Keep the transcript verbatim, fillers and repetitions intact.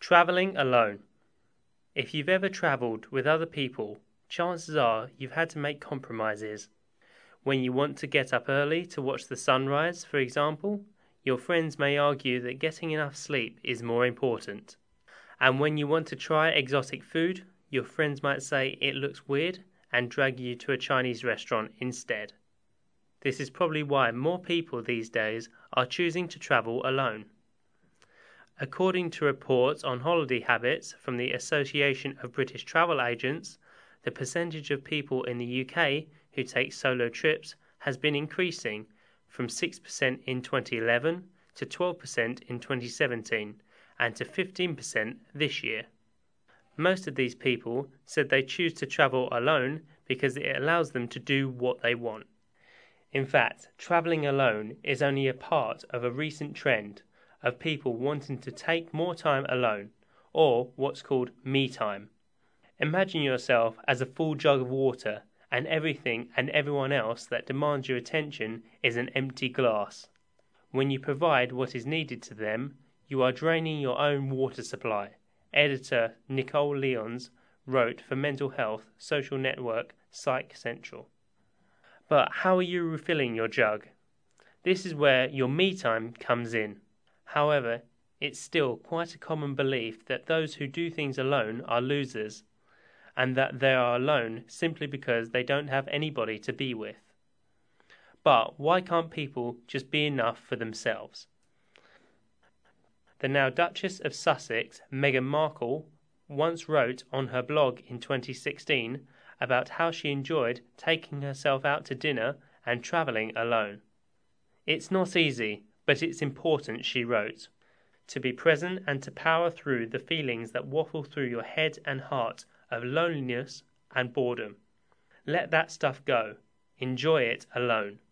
Traveling alone. If you've ever traveled with other people, chances are you've had to make compromises. When you want to get up early to watch the sunrise, for example, your friends may argue that getting enough sleep is more important. And when you want to try exotic food, your friends might say it looks weird and drag you to a Chinese restaurant instead. This is probably why more people these days are choosing to travel alone. According to reports on holiday habits from the Association of British Travel Agents, the percentage of people in the U K who take solo trips has been increasing from six percent in twenty eleven to twelve percent in twenty seventeen and to fifteen percent this year. Most of these people said they choose to travel alone because it allows them to do what they want. In fact, travelling alone is only a part of a recent trend of people wanting to take more time alone, or what's called me time. Imagine yourself as a full jug of water, and everything and everyone else that demands your attention is an empty glass. When you provide what is needed to them, you are draining your own water supply. Editor Nicole Lyons wrote for Mental Health Social Network Psych Central. But how are you refilling your jug? This is where your me time comes in. However, it's still quite a common belief that those who do things alone are losers, and that they are alone simply because they don't have anybody to be with. But why can't people just be enough for themselves? The now Duchess of Sussex, Meghan Markle, once wrote on her blog in twenty sixteen about how she enjoyed taking herself out to dinner and travelling alone. It's not easy, but it's important, she wrote, to be present and to power through the feelings that waffle through your head and heart of loneliness and boredom. Let that stuff go. Enjoy it alone.